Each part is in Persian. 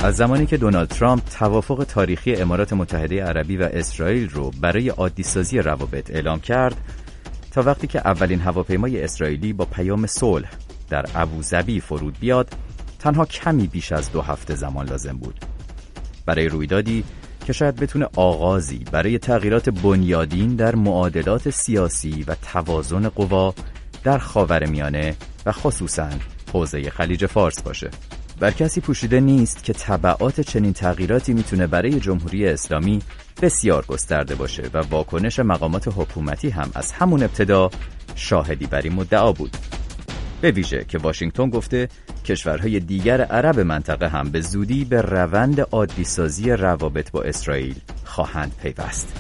از زمانی که دونالد ترامپ توافق تاریخی امارات متحده عربی و اسرائیل رو برای عادی‌سازی روابط اعلام کرد تا وقتی که اولین هواپیمای اسرائیلی با پیام صلح در ابوظبی فرود بیاد تنها کمی بیش از 2 هفته زمان لازم بود. برای رویدادی که شاید بتونه آغازی برای تغییرات بنیادین در معادلات سیاسی و توازن قوا در خاورمیانه و خصوصاً حوزه خلیج فارس باشه. بر کسی پوشیده نیست که تبعات چنین تغییراتی میتونه برای جمهوری اسلامی بسیار گسترده باشه و واکنش مقامات حکومتی هم از همون ابتدا شاهدی بر این مدعا بود. به ویژه که واشنگتن گفته کشورهای دیگر عرب منطقه هم به زودی به روند عادی‌سازی روابط با اسرائیل خواهند پیوست.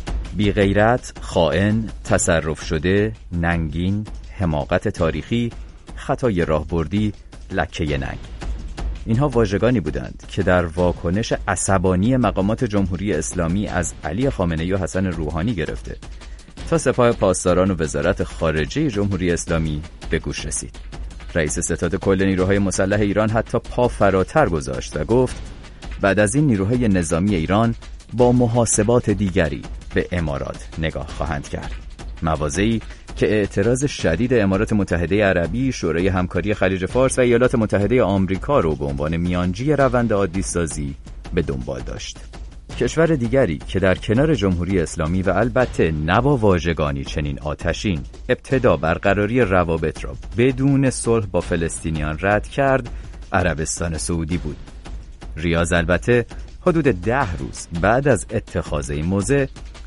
بی غیرت، خائن، تصرف شده، ننگین، حماقت تاریخی، خطای راهبردی، لکه ننگ. اینها واژگانی بودند که در واکنش عصبانی مقامات جمهوری اسلامی از علی خامنه‌ای و حسن روحانی گرفته تا سپاه پاسداران و وزارت خارجه جمهوری اسلامی به گوش رسید. رئیس ستاد کل نیروهای مسلح ایران حتی پا فراتر گذاشت و گفت بعد از این نیروهای نظامی ایران با محاسبات دیگری به امارات نگاه خواهند کرد. مواضعی که اعتراض شدید امارات متحده عربی، شورای همکاری خلیج فارس و ایالات متحده آمریکا رو به عنوان میانجی روند عادی‌سازی به دنبال داشت. کشور دیگری که در کنار جمهوری اسلامی و البته نه با واژگانی چنین آتشین ابتدا برقراری روابط را بدون صلح با فلسطینیان رد کرد، عربستان سعودی بود. ریاض البته حدود 10 روز بعد از اتخاذ این موضع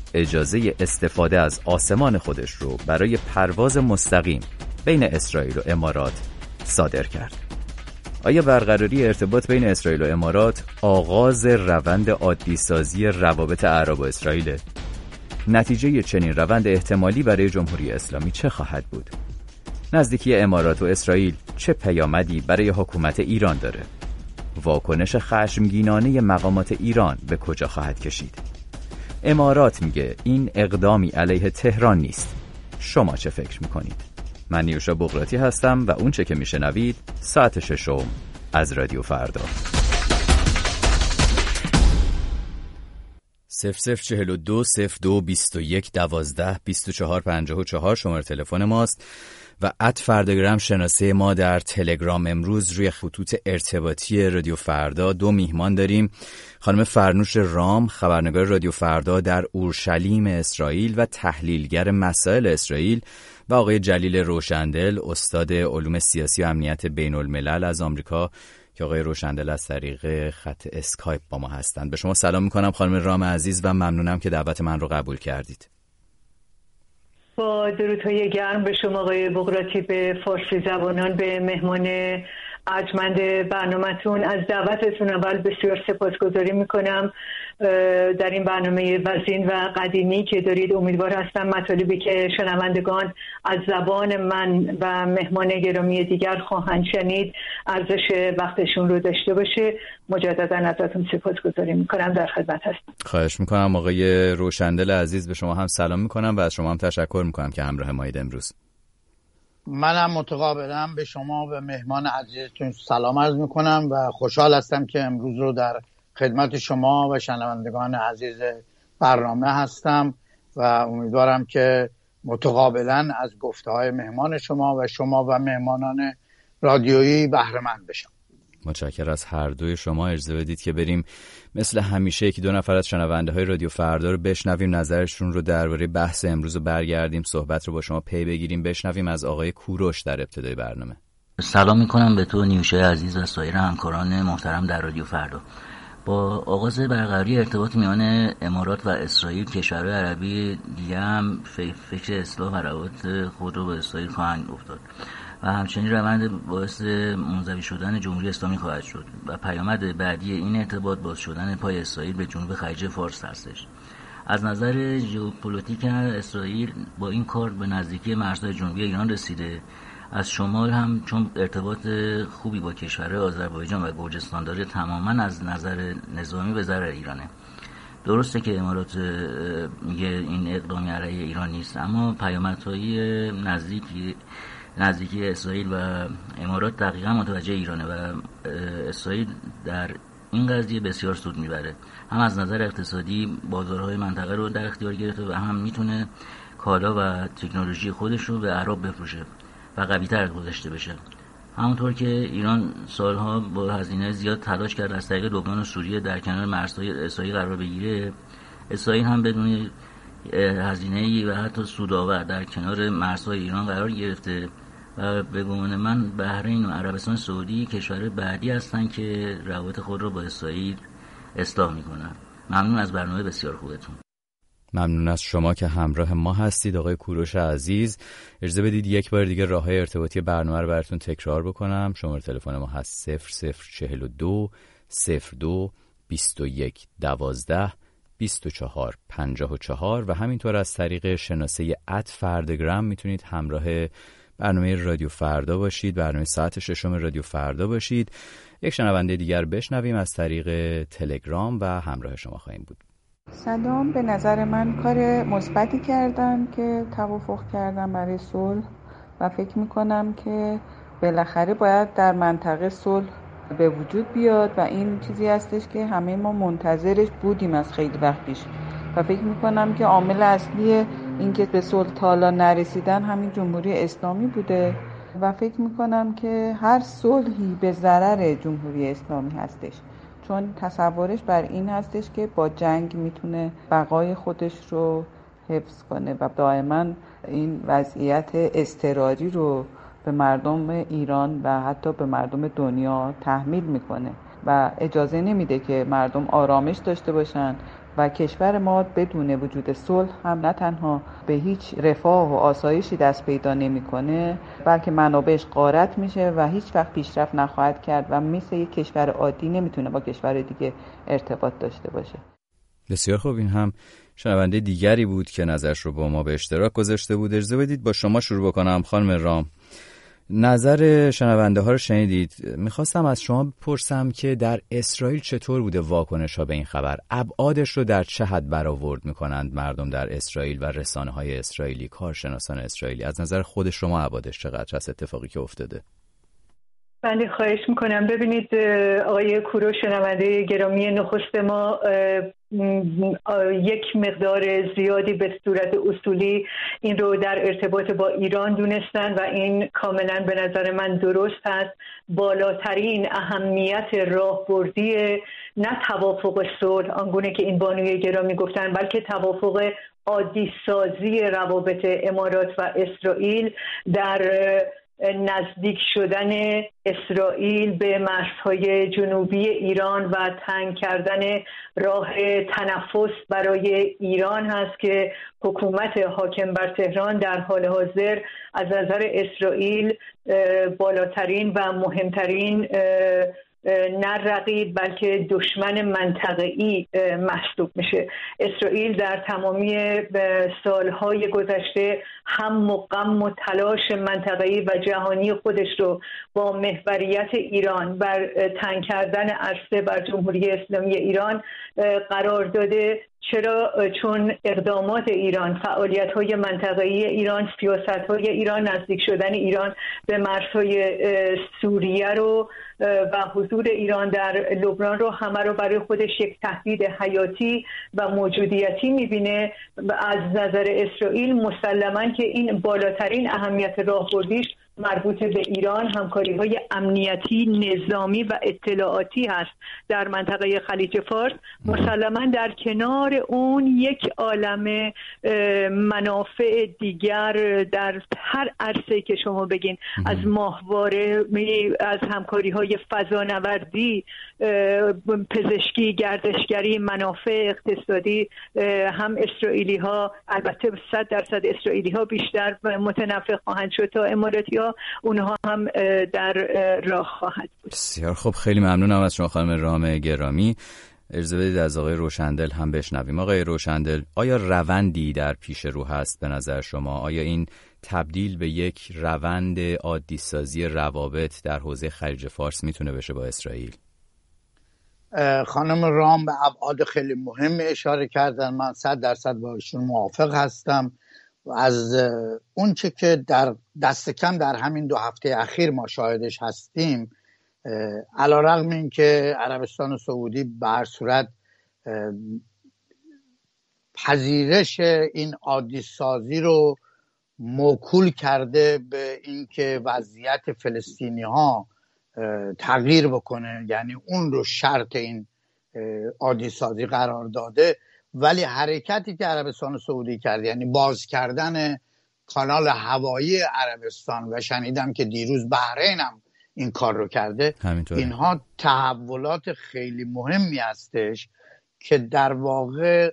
اجازه استفاده از آسمان خودش رو برای پرواز مستقیم بین اسرائیل و امارات صادر کرد. آیا برقراری ارتباط بین اسرائیل و امارات آغاز روند عادی‌سازی روابط عرب و اسرائیل؟ نتیجه چنین روند احتمالی برای جمهوری اسلامی چه خواهد بود؟ نزدیکی امارات و اسرائیل چه پیامدی برای حکومت ایران داره؟ واکنش خشمگینانه مقامات ایران به کجا خواهد کشید؟ امارات میگه این اقدامی علیه تهران نیست. شما چه فکر میکنید؟ من نیوشا بغراتی هستم و اون چه که میشنوید ساعت 6 از رادیو فردا. 0042 02 21 12 24 54 شماره تلفن ماست و @فرداگرام شناسه ما در تلگرام. امروز روی خطوط ارتباطی رادیو فردا 2 میهمان داریم. خانم فرنوش رام، خبرنگار رادیو فردا در اورشلیم اسرائیل و تحلیلگر مسائل اسرائیل، و آقای جلیل روشندل، استاد علوم سیاسی و امنیت بین الملل از آمریکا که آقای روشندل از طریق خط اسکایپ با ما هستند. به شما سلام میکنم خانم رام عزیز و ممنونم که دعوت من رو قبول کردید. با درودهای گرم به شما آقای بغراتی، به فارسی زبانان، به مهمان ارجمند برنامه‌تون. از دعوتتون اول بسیار سپاسگزاری میکنم. در این برنامه وزین و قدیمی که دارید امیدوار هستم مطالبی که شنوندگان از زبان من و مهمان گرامی دیگر خواهند شنید ارزش وقتشون رو داشته باشه. مجددا ازتون سپاسگزاری میکنم، در خدمت هستم. خواهش میکنم. آقای روشندل عزیز، به شما هم سلام میکنم و از شما هم تشکر میکنم که همراه مایید امروز. منم متقابلا به شما و مهمان عزیزتون سلام عرض میکنم و خوشحال هستم که امروز رو در خدمت شما و شنوندگان عزیز برنامه هستم و امیدوارم که متقابلا از گفته‌های مهمان شما و مهمانان رادیویی بهره مند بشم. متشکرم از هر دوی شما. اجازه بدید که بریم مثل همیشه 1-2 نفر از شنونده های رادیو فردا رو بشنویم، نظرشون رو درباره بحث امروز رو برگردیم، صحبت رو با شما پی بگیریم. بشنویم از آقای کوروش در ابتدای برنامه. سلام میکنم به تو نیوشا عزیز و سایر همکاران محترم در رادیو فردا. با آغاز برقراری ارتباط میان امارات و اسرائیل، کشورهای عربی دیگه هم فکر اصلاح و روابط خود رو با اسرائیل خواهند افتاد و همچنین روند باعث منزوی شدن جمهوری اسلامی خواهد شد و پیامد بعدی این ارتباط باز شدن پای اسرائیل به جنوب خلیج فارس هستش. از نظر ژئوپلیتیک اسرائیل با این کار به نزدیکی مرزهای جنوبی ایران رسیده. از شمال هم چون ارتباط خوبی با کشورهای آذربایجان و گرجستان داره، تماما از نظر نظامی به ضرر ایرانه. درسته که امارات میگه این اقدامی علیه ایران نیست، اما پیامدهای نزدیکی اسرائیل و امارات دقیقا متوجه ایرانه و اسرائیل در این قضیه بسیار سود میبره، هم از نظر اقتصادی بازارهای منطقه رو در اختیار گرفته و هم میتونه کالا و تکنولوژی خودش رو به اعراب بفروشه و قوی‌تر گذاشته بشه. همونطور که ایران سالها با هزینه زیاد تلاش کرد از طریق لبنان و سوریه در کنار مرزهای اسرائیل قرار بگیره، اسرائیل هم بدون هزینه‌ای و حتی سودآور در کنار مرزهای ایران قرار گرفته و به گمان من بحرین و عربستان سعودی کشور بعدی هستن که روابط خود رو با اسرائیل اصلاح میکنن. ممنون از برنامه بسیار خوبتون. ممنون از شما که همراه ما هستید آقای کوروش عزیز. اجازه بدید یک بار دیگه راههای ارتباطی برنامه رو براتون تکرار بکنم. شماره تلفن ما هست 0042 02 21 12 24 54 و همینطور از طریق شناسه @فردگرام میتونید همراه برنامه رادیو فردا باشید، برنامه ساعت 6 رادیو فردا باشید. یک شنونده دیگر بشنویم از طریق تلگرام و همراه شما خواهیم بود. سلام، به نظر من کار مثبتی کردن که توافق کردن برای صلح و فکر میکنم که بالاخره باید در منطقه صلح به وجود بیاد و این چیزی هستش که همه ما منتظرش بودیم از خیلی وقت پیش و فکر میکنم که عامل اصلی این که به صلح تا حالا نرسیدن همین جمهوری اسلامی بوده و فکر میکنم که هر صلحی به ضرر جمهوری اسلامی هستش، چون تصورش بر این هستش که با جنگ میتونه بقای خودش رو حفظ کنه و دائما این وضعیت اضطراری رو به مردم ایران و حتی به مردم دنیا تحمیل میکنه و اجازه نمیده که مردم آرامش داشته باشن و کشور ما بدون وجود صلح هم نه تنها به هیچ رفاه و آسایشی دست پیدا نمیکنه، بلکه منابعش غارت میشه و هیچ وقت پیشرفت نخواهد کرد و مثل یک کشور عادی نمیتونه با کشور دیگه ارتباط داشته باشه. بسیار خوب، این هم شنونده دیگری بود که نظرش رو با ما به اشتراک گذاشته بود. اجازه بدید با شما شروع بکنم خانم رام. نظر شنونده ها رو شنیدید. میخواستم از شما بپرسم که در اسرائیل چطور بوده واکنش ها به این خبر؟ ابعادش رو در چه حد برآورد میکنند مردم در اسرائیل و رسانه های اسرائیلی، کارشناسان اسرائیلی؟ از نظر خود شما ابعادش چقدر از اتفاقی که افتاده؟ بله، خواهش میکنم. ببینید آقای کوروش شنونده گرامی، نخست ما یک مقدار زیادی به صورت اصولی این رو در ارتباط با ایران دونستن و این کاملا به نظر من درست هست. بالاترین اهمیت راهبردی نه توافق صلح آنگونه که این بانوی گرامی گفتن، بلکه توافق عادی سازی روابط امارات و اسرائیل در نزدیک شدن اسرائیل به مرزهای جنوبی ایران و تنگ کردن راه تنفس برای ایران هست که حکومت حاکم بر تهران در حال حاضر از نظر اسرائیل بالاترین و مهمترین نه رقیب بلکه دشمن منطقه‌ای محسوب میشه. اسرائیل در تمامی سالهای گذشته هم و غم و تلاش منطقه‌ای و جهانی خودش رو با محوریت ایران بر تنگ کردن عرصه بر جمهوری اسلامی ایران قرار داده. چرا؟ چون اقدامات ایران، فعالیت‌های منطقه‌ای ایران، سیاست‌های ایران، نزدیک شدن ایران به مرزهای سوریه رو و حضور ایران در لبنان رو همه رو برای خودش یک تهدید حیاتی و موجودیتی می‌بینه. از نظر اسرائیل مسلماً که این بالاترین اهمیت راهبردیش مربوط به ایران همکاری‌های امنیتی، نظامی و اطلاعاتی هست در منطقه خلیج فارس. مسلماً در کنار اون یک عالمه منافع دیگر در هر عرصه‌ای که شما بگین، از ماهواره، از همکاری‌های فضانوردی، پزشکی، گردشگری، منافع اقتصادی، هم اسرائیلی‌ها، البته 100% اسرائیلی‌ها بیشتر متنفع خواهند شد تا اماراتی‌ها، اونها هم در راه خواهد بود. بسیار خب، خیلی ممنونم از شما خانم رام گرامی. اجازه بدید از آقای روشندل هم بشنویم. آقای روشندل، آیا روندی در پیش رو هست به نظر شما؟ آیا این تبدیل به یک روند عادی سازی روابط در حوزه خلیج فارس میتونه بشه با اسرائیل؟ خانم رام به ابعاد خیلی مهم اشاره کردن، من 100% باشون موافق هستم. از اون چه که در دست کم در همین 2 هفته اخیر ما شاهدش هستیم، علیرغم این که عربستان سعودی به هر صورت پذیرش این عادی سازی رو موکول کرده به اینکه وضعیت فلسطینی ها تغییر بکنه، یعنی اون رو شرط این عادی سازی قرار داده، ولی حرکتی که عربستان سعودی کرد، یعنی باز کردن کانال هوایی عربستان و شنیدم که دیروز بحرین هم این کار رو کرده، اینها تحولات خیلی مهمی هستش که در واقع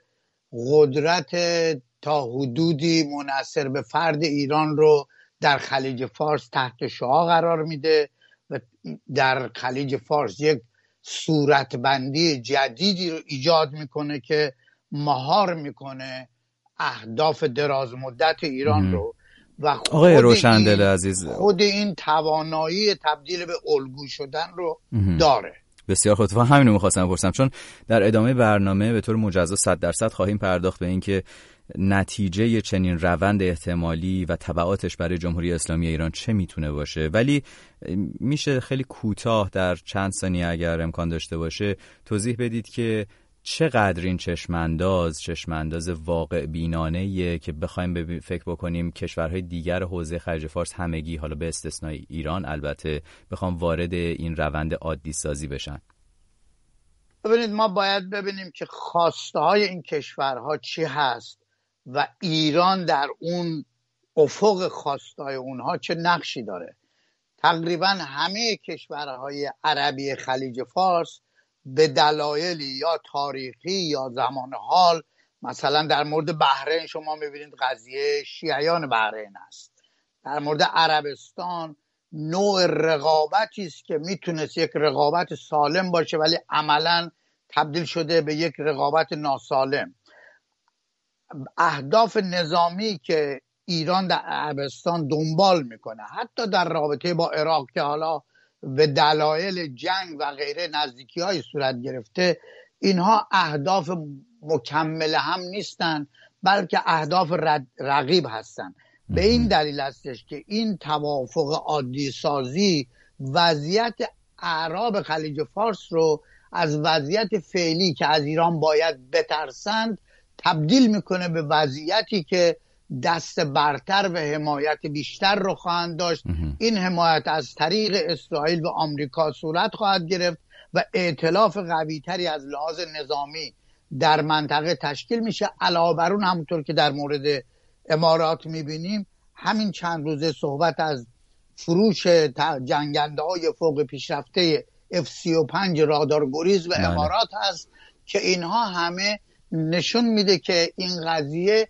قدرت تا حدودی منحصر به فرد ایران رو در خلیج فارس تحت شعاع قرار میده و در خلیج فارس یک صورتبندی جدیدی رو ایجاد میکنه که مهار میکنه اهداف دراز مدت ایران رو و آقای روشندل عزیز خود این توانایی تبدیل به الگو شدن رو داره. بسیار خوب. همین رو می‌خواستم بپرسم، چون در ادامه برنامه به طور مجزا 100% خواهیم پرداخت به این که نتیجه چنین روند احتمالی و تبعاتش برای جمهوری اسلامی ایران چه میتونه باشه، ولی میشه خیلی کوتاه در چند ثانیه اگر امکان داشته باشه توضیح بدید که چقدر این چشمانداز واقع بینانه‌ایه که بخوایم فکر بکنیم کشورهای دیگر حوزه خلیج فارس همگی، حالا به استثنای ایران البته، بخوام وارد این روند عادی سازی بشن؟ ببینید، ما باید ببینیم که خواسته های این کشورها چی هست و ایران در اون افق خواسته های اونها چه نقشی داره. تقریبا همه کشورهای عربی خلیج فارس به دلایلی یا تاریخی یا زمان حال، مثلا در مورد بحرین شما میبینید قضیه شیعیان بحرین است، در مورد عربستان نوع رقابتی است که میتونست یک رقابت سالم باشه ولی عملاً تبدیل شده به یک رقابت ناسالم. اهداف نظامی که ایران در عربستان دنبال میکنه، حتی در رابطه با عراق که حالا به دلایل جنگ و غیره نزدیکی های صورت گرفته، اینها اهداف مکمل هم نیستن بلکه اهداف رقیب هستن. به این دلیل هستش که این توافق عادی سازی وضعیت اعراب خلیج فارس رو از وضعیت فعلی که از ایران باید بترسند تبدیل میکنه به وضعیتی که دست برتر و حمایت بیشتر رو خواهند داشت. این حمایت از طریق اسرائیل و آمریکا صورت خواهد گرفت و ائتلاف قوی‌تری از لحاظ نظامی در منطقه تشکیل میشه. علاوه بر اون، همونطور که در مورد امارات میبینیم، همین چند روزه صحبت از فروش جنگنده‌های فوق پیشرفته F-35 رادار گریز و امارات هست که اینها همه نشون میده که این قضیه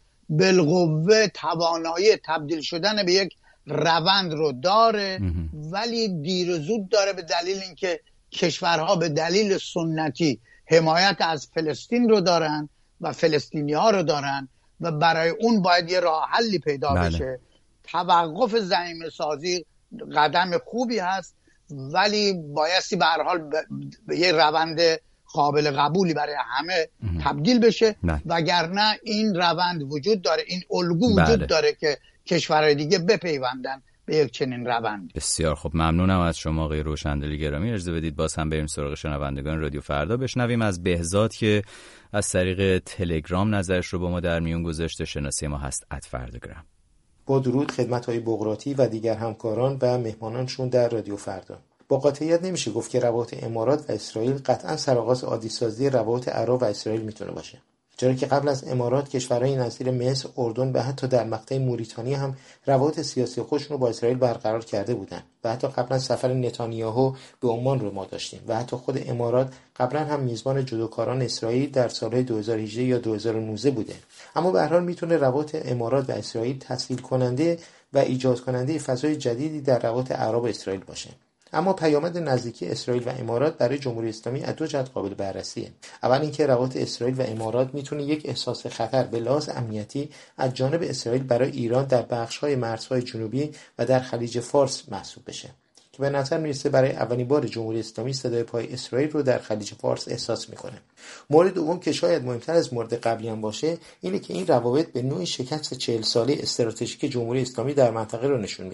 بالقوه توانایی تبدیل شدن به یک روند رو داره، ولی دیر و زود داره، به دلیل اینکه کشورها به دلیل سنتی حمایت از فلسطین رو دارن و فلسطینی ها رو دارن و برای اون باید یه راه حلی پیدا بشه. توقف زمین سازی قدم خوبی هست ولی بایستی به هر حال به یه روند قابل قبولی برای همه تبدیل بشه، وگرنه این روند وجود داره، این الگو وجود داره که کشورهای دیگه بپیوندن به یک چنین روند. بسیار خب، ممنونم از شما آقای روشندلی گرامی. اجازه بدید باز هم بریم سراغ شنوندگان رادیو فردا، بشنویم از بهزاد که از طریق تلگرام نظرش رو با ما در میون گذاشته. شناسی ما هست @فرداگرام. با درود خدمت‌های بقراطی و دیگر همکاران و مهمانانشون در رادیو فردا. با قاطعیت نمیشه گفت که روابط امارات و اسرائیل قطعاً سرآغاز عادی‌سازی روابط عرب و اسرائیل میتونه باشه، چرا که قبل از امارات کشورهای نظیر مصر، اردن و حتی در مقطع موریتانیا هم روابط سیاسی خودشون رو با اسرائیل برقرار کرده بودن و حتی قبلا سفر نتانیاهو به عمان رو ما داشتیم و حتی خود امارات قبلا هم میزبان جودوکاران اسرائیل در سالهای 2018 یا 2019 بوده. اما به هر حال میتونه روابط امارات و اسرائیل تسهیل کننده و ایجاد کننده فضای جدیدی در روابط عرب و اسرائیل باشه. اما پیامد نزدیکی اسرائیل و امارات برای جمهوری اسلامی از دو جهت قابل بررسیه. اول اینکه روابط اسرائیل و امارات میتونه یک احساس خطر به لحاظ امنیتی از جانب اسرائیل برای ایران در بخش‌های مرزهای جنوبی و در خلیج فارس محسوب بشه که به نظر میرسه برای اولین بار جمهوری اسلامی صدای پای اسرائیل رو در خلیج فارس احساس میکنه. مورد دوم که شاید مهمتر از مورد قبلی هم باشه اینه که این روابط به نوعی شکست 40 ساله استراتژیک جمهوری اسلامی در منطقه رو نشون میده.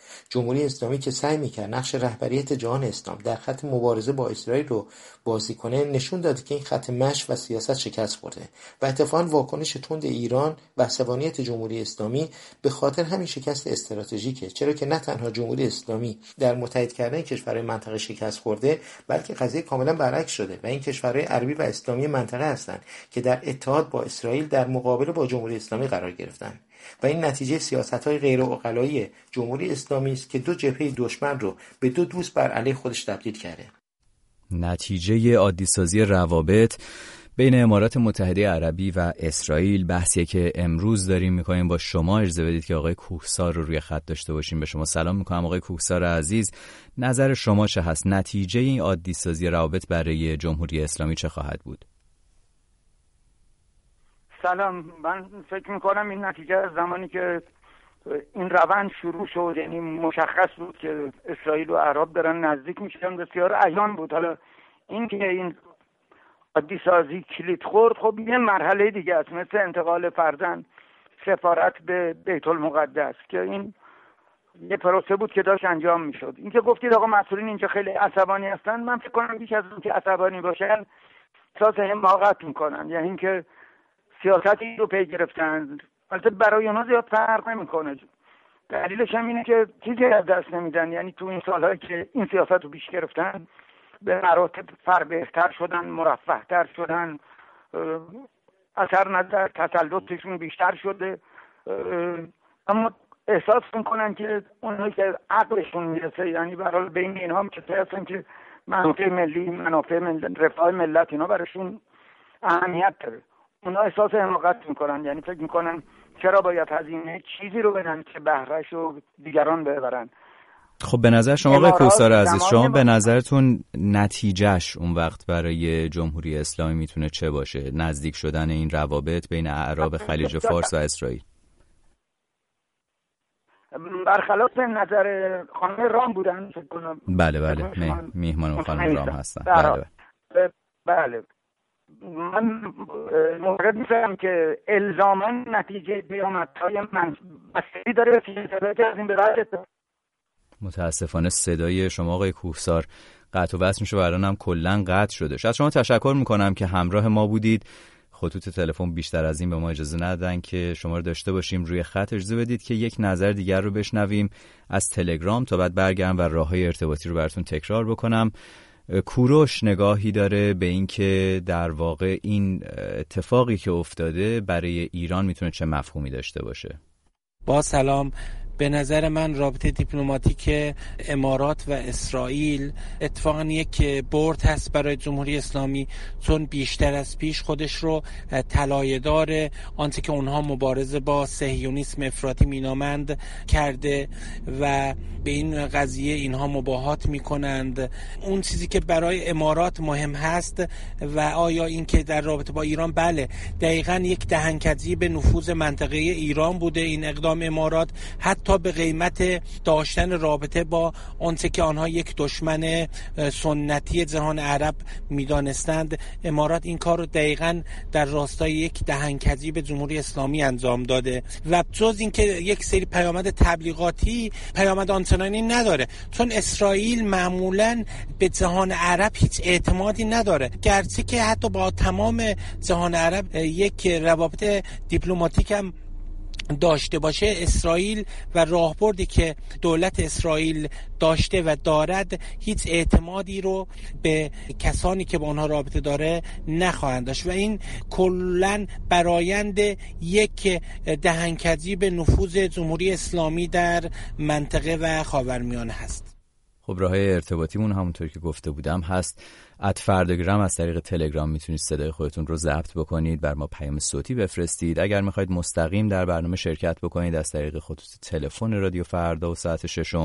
جمهوری اسلامی که سعی میکرد نقش رهبریت جهان اسلام در خط مبارزه با اسرائیل رو بازی کنه، نشون داده که این خط مشی و سیاست شکست خورده و اتفاقاً واکنش تند ایران و عصبانیت جمهوری اسلامی به خاطر همین شکست استراتژیکه، چرا که نه تنها جمهوری اسلامی در متحد کردن کشورهای منطقه شکست خورده، بلکه قضیه کاملا برعکس شده و این کشورهای عربی و اسلامی منطقه هستند که در اتحاد با اسرائیل در مقابله با جمهوری اسلامی قرار گرفتن و این نتیجه سیاست‌های غیر عقلایی جمهوری اسلامی است که دو جبهه دشمن رو به دو دوست بر علیه خودش تبدیل کرده. نتیجه عادی‌سازی روابط بین امارات متحده عربی و اسرائیل، بحثیه که امروز داریم می‌کنیم با شما. اجازه بدید که آقای کوهسار رو روی خط داشته باشیم. به شما سلام می‌کنم آقای کوهسار عزیز. نظر شما چه هست؟ نتیجه این عادی‌سازی روابط برای جمهوری اسلامی چه خواهد بود؟ سلام. من فکر میکنم این نتیجه از زمانی که این روند شروع شد، یعنی مشخص بود که اسرائیل و عرب دارن نزدیک میشن، بسیار عیان بود. حالا این که این عادی سازی کلید خورد، خب یه مرحله دیگه است، مثل انتقال فرزند سفارت به بیت المقدس که این یه پروسه بود که داشت انجام میشد. این که گفتید آقا مسئولین اینجا خیلی عصبانی هستن، من فکر کنم بیش از اون که عصبانی باشن احساس حماقت میکنن، یعنی اینکه سیاستی رو پی گرفتن. البته برای اونا زیاد فرق نمیکنه، دلیلش هم اینه که چیزی از دست نمیدن، یعنی تو این سالهایی که این سیاست رو پیش گرفتن به مراتب بهتر شدن، مرفه‌تر شدن، اثر نظر تسلطشون بیشتر شده، اما احساس میکنن که اونایی که عقلشون میرسه، یعنی برای بین اینها هم که هستن که منافع ملی، منافع رفاه ملت اینا براشون اهمیت داره، اونا احساس حماقت میکنن، یعنی فکر میکنن چرا باید هزینه چیزی رو بدن که بهرهش رو دیگران ببرن. خب به نظر شما آقای کوهسار عزیز، شما به نظرتون نتیجهش اون وقت برای جمهوری اسلامی میتونه چه باشه؟ نزدیک شدن این روابط بین اعراب خلیج فارس و اسرائیل. برخلاف نظر خانم رام بودن فکر کنم. بله میهمان خانم رام هستن. بله من معتقد نیستم که الزاما نتیجه پیامدهای منفی داره که از این به بعد. متاسفانه صدای شما آقای کوهسار قطع و وصل میشه و الان هم کلا قطع شده. از شما تشکر میکنم که همراه ما بودید. خطوط تلفن بیشتر از این به ما اجازه ندادن که شما رو داشته باشیم روی خط. اجازه بدید که یک نظر دیگر رو بشنویم از تلگرام تا بعد برگردم و راههای ارتباطی رو براتون تکرار بکنم. کوروش نگاهی داره به این که در واقع این اتفاقی که افتاده برای ایران میتونه چه مفهومی داشته باشه. با سلام. به نظر من رابطه دیپلماتیک امارات و اسرائیل اتفاقا یک برد هست برای جمهوری اسلامی، چون بیشتر از پیش خودش رو طلایه‌دار آنچه که اونها مبارزه با صهیونیسم افراطی مینامند کرده و به این قضیه اینها مباهات میکنند. اون چیزی که برای امارات مهم هست و آیا این که در رابطه با ایران، بله دقیقاً یک دهنکجی به نفوذ منطقه ایران بوده این اقدام امارات، حتی به قیمت داشتن رابطه با آنچه که آنها یک دشمن سنتی جهان عرب میدانستند. امارات این کار رو دقیقاً در راستای یک دهنکجی به جمهوری اسلامی انجام داده و جز این که یک سری پیامد تبلیغاتی پیامد آنچنانی نداره، چون اسرائیل معمولاً به جهان عرب هیچ اعتمادی نداره، گرچه که حتی با تمام جهان عرب یک روابط دیپلماتیک هم داشته باشه، اسرائیل و راهبردی که دولت اسرائیل داشته و دارد هیچ اعتمادی رو به کسانی که با آنها رابطه داره نخواهند داشت و این کلاً برآیند یک دهنکجی به نفوذ جمهوری اسلامی در منطقه و خاورمیانه هست. خب راههای ارتباطیمون همونطور که گفته بودم هست @فردگرام. از طریق تلگرام میتونید صدای خودتون رو ضبط بکنید، بر ما پیام صوتی بفرستید. اگر میخواید مستقیم در برنامه شرکت بکنید از طریق خطوط تلفن رادیو فردا و ساعت 6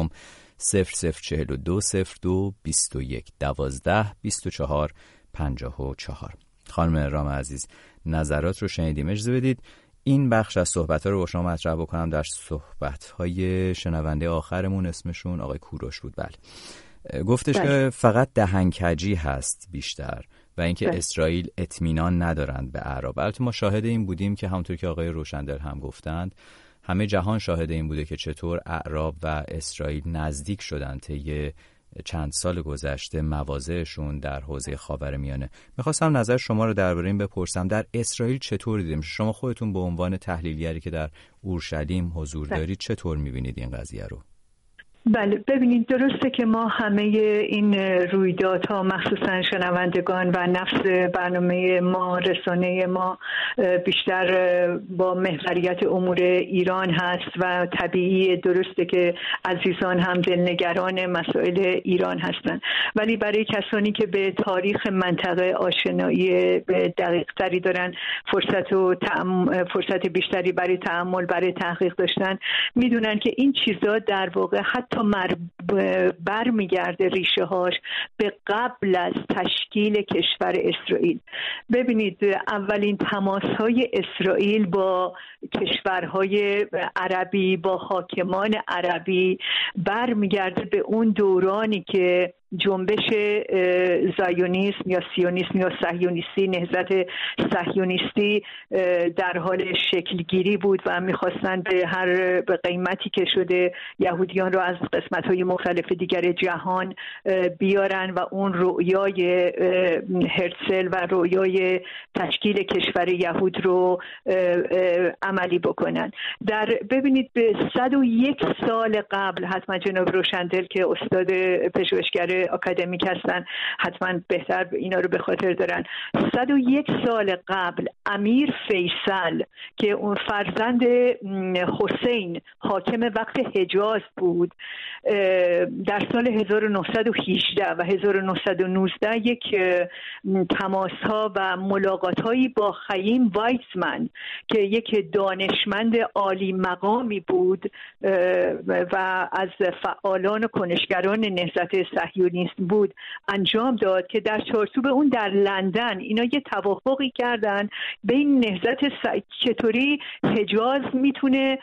0042 02 21 12 24 54. خانم رام عزیز، نظرات رو شنیدیم. اجازه بدید این بخش از صحبت‌ها رو با شما مطرح بکنم. در صحبت‌های شنونده آخرمون اسمشون آقای کوروش بود، بله، گفتش که فقط دهنکجی هست بیشتر و اینکه اسرائیل اطمینان ندارند به اعراب. البته ما شاهد این بودیم که همونطور که آقای روشندل هم گفتند همه جهان شاهد این بوده که چطور اعراب و اسرائیل نزدیک شدن طی چند سال گذشته مواضعشون در حوزه خاورمیانه. میخواستم نظر شما رو درباره این بپرسم. در اسرائیل چطور دیده میشه؟ شما خودتون به عنوان تحلیلگری که در اورشلیم حضور دارید چطور میبینید این قضیه رو؟ بله، ببینید درسته که ما همه این رویدادها مخصوصا شنوندگان و نفس برنامه ما، رسانه ما بیشتر با محوریت امور ایران هست و طبیعی درسته که عزیزان هم دلنگران مسائل ایران هستند، ولی برای کسانی که به تاریخ منطقه آشنایی دقیق تری دارن، فرصت بیشتری برای تأمل، برای تحقیق داشتن، میدونن که این چیزا در واقع حتی برمیگرده ریشه هاش به قبل از تشکیل کشور اسرائیل. ببینید اولین تماس های اسرائیل با کشورهای عربی، با حاکمان عربی برمیگرده به اون دورانی که جنبش زایونیسم یا سیونیسم یا صهیونیستی، نهضت صهیونیستی در حال شکلگیری بود و میخواستن به هر قیمتی که شده یهودیان رو از قسمت‌های مختلف دیگر جهان بیارن و اون رویای هرتزل و رویای تشکیل کشور یهود رو عملی بکنن. ببینید به 101 سال قبل، حتما جناب روشندل که استاد پژوهشگر اکادمیک هستن حتما بهتر اینا رو به خاطر دارن، 101 سال قبل امیر فیصل که اون فرزند حسین حاکم وقت حجاز بود، در سال 1918 و 1919 یک تماس‌ها و ملاقات‌هایی با خیم وایسمن که یک دانشمند عالی مقامی بود و از فعالان و کنشگران نهضت صهیونیسم بود انجام داد که در چارچوب اون در لندن اینا یه توافقی کردن بین نهضت چطوری حجاز میتونه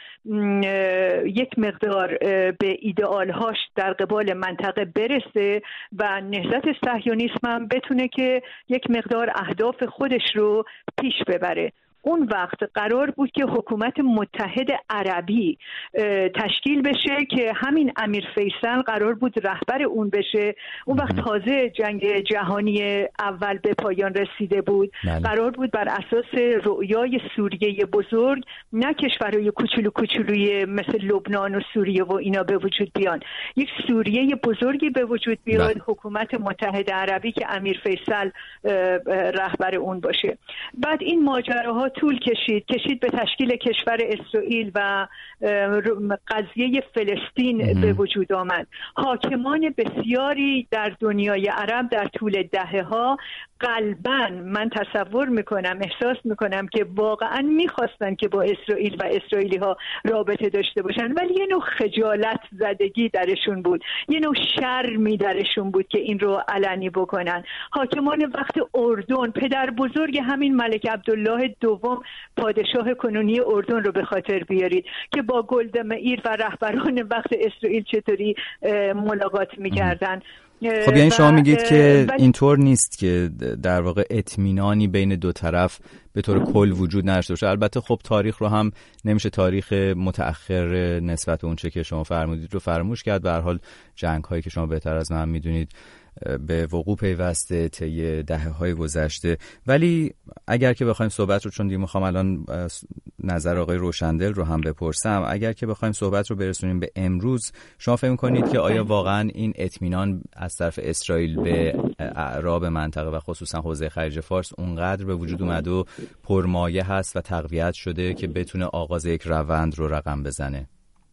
یک مقدار به ایدئالهاش در قبال منطقه برسه و نهضت صهیونیسم هم بتونه که یک مقدار اهداف خودش رو پیش ببره. اون وقت قرار بود که حکومت متحد عربی تشکیل بشه که همین امیر فیصل قرار بود رهبر اون بشه. اون وقت تازه جنگ جهانی اول به پایان رسیده بود. قرار بود بر اساس رؤیای سوریه بزرگ نه کشورهای کوچولوی مثل لبنان و سوریه و اینا به وجود بیان، یک سوریه بزرگی به وجود بیاد، حکومت متحد عربی که امیر فیصل رهبر اون باشه. بعد این ماجراها طول کشید به تشکیل کشور اسرائیل و قضیه فلسطین به وجود آمد. حاکمان بسیاری در دنیای عرب در طول دهه‌ها قلباً من تصور میکنم، احساس میکنم که واقعاً میخواستن که با اسرائیل و اسرائیلی ها رابطه داشته باشن، ولی یه نوع خجالت زدگی درشون بود، یه نوع شرمی درشون بود که این رو علنی بکنن. حاکمان وقت اردن، پدر بزرگ همین ملک عبدالله دوم پادشاه کنونی اردن رو به خاطر بیارید که با گلدمئیر و رهبران وقت اسرائیل چطوری ملاقات میکردن. خب یعنی شما میگید که اینطور نیست که در واقع اطمینانی بین دو طرف به طور کل وجود نداشته باشه. البته خب تاریخ رو هم نمیشه تاریخ متأخر نسبت به اون چه که شما فرمودید رو فراموش کرد. به هر حال جنگ هایی که شما بهتر از من میدونید به وقوع پیوسته طی دهه‌های گذشته. ولی اگر که بخوایم صحبت رو، چون دیگه میخوام الان نظر آقای روشندل رو هم بپرسم، اگر که بخوایم صحبت رو برسونیم به امروز، شما فکر می‌کنید که آیا واقعا این اطمینان از طرف اسرائیل به اعراب منطقه و خصوصا حوزه خلیج فارس اونقدر به وجود اومده و پرمایه هست و تقویت شده که بتونه آغاز یک روند رو رقم بزنه؟